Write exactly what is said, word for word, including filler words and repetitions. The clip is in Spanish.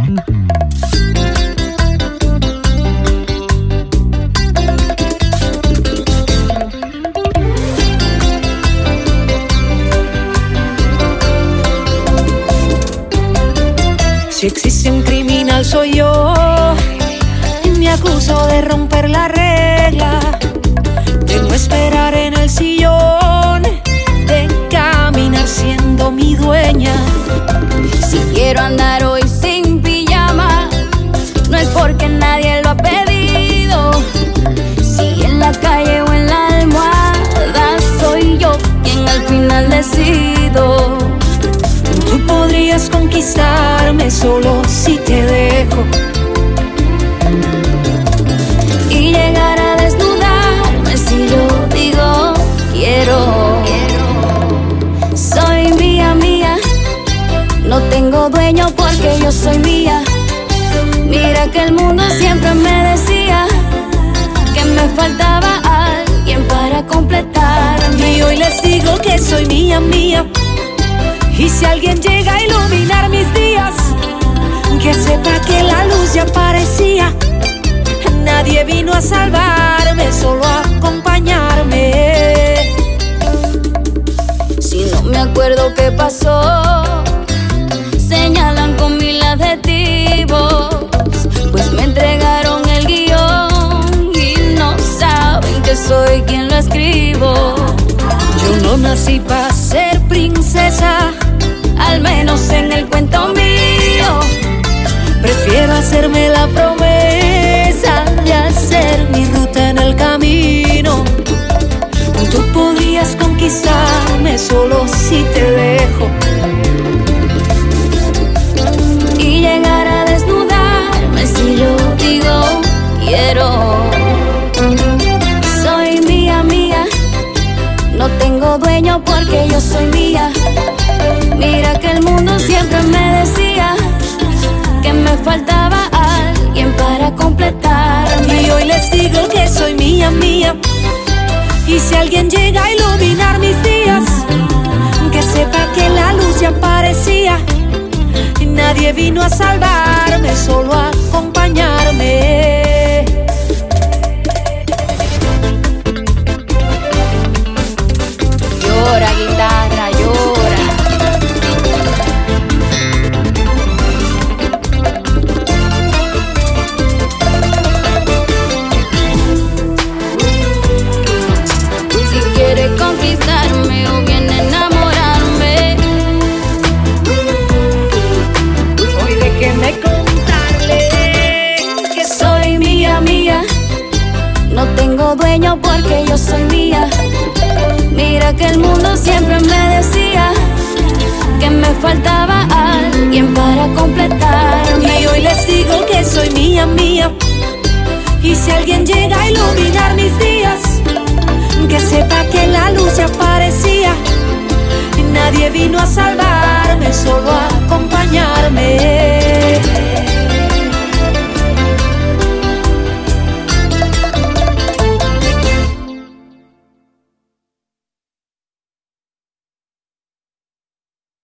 Si existe un criminal soy yo, me acuso de romper la regla, de no esperar en el sillón, de caminar siendo mi dueña. Si quiero andar hoy sin pijama, no es porque nadie lo ha pedido. Si en la calle o en la almohada, soy yo quien al final decido. Tú podrías conquistarme solo si te dejo, y llegar a desnudarme si yo digo quiero. Soy mía, mía, no tengo dueño porque yo soy mía. Mira que el mundo siempre me decía que me faltaba alguien para completarme, y hoy les digo que soy mía, mía. Y si alguien llega a iluminar mis días, que sepa que la luz ya aparecía. Nadie vino a salvarme, solo a acompañarme. Si no me acuerdo qué pasó, señalan con mil adjetivos, pues me entregaron el guión y no saben que soy quien lo escribo. Yo no nací para ser princesa, al menos en el cuento mío. Prefiero hacerme la promesa de hacer mi ruta en el camino. Tú podrías conquistarme solo si te dejo, y llegar a desnudarme si yo digo quiero. Soy mía, mía, no tengo dueño porque yo soy mía. Mira que el mundo siempre me decía que me faltaba alguien para completarme, y hoy les digo que soy mía, mía. Y si alguien llega a iluminar mis días, que sepa que la luz ya aparecía. Y nadie vino a salvarme, solo a acompañarme. Llora, guitarra, llora. Si quiere conquistarme o bien enamorarme, Hoy déjeme contarle que soy mía, mía. No tengo dueño porque yo soy mía. Mira que el mundo siempre me decía que me faltaba alguien para completarme, y hoy les digo que soy mía, mía. Y si alguien llega a iluminar mis días, que sepa que la luz ya aparecía. Y nadie vino a salvarme,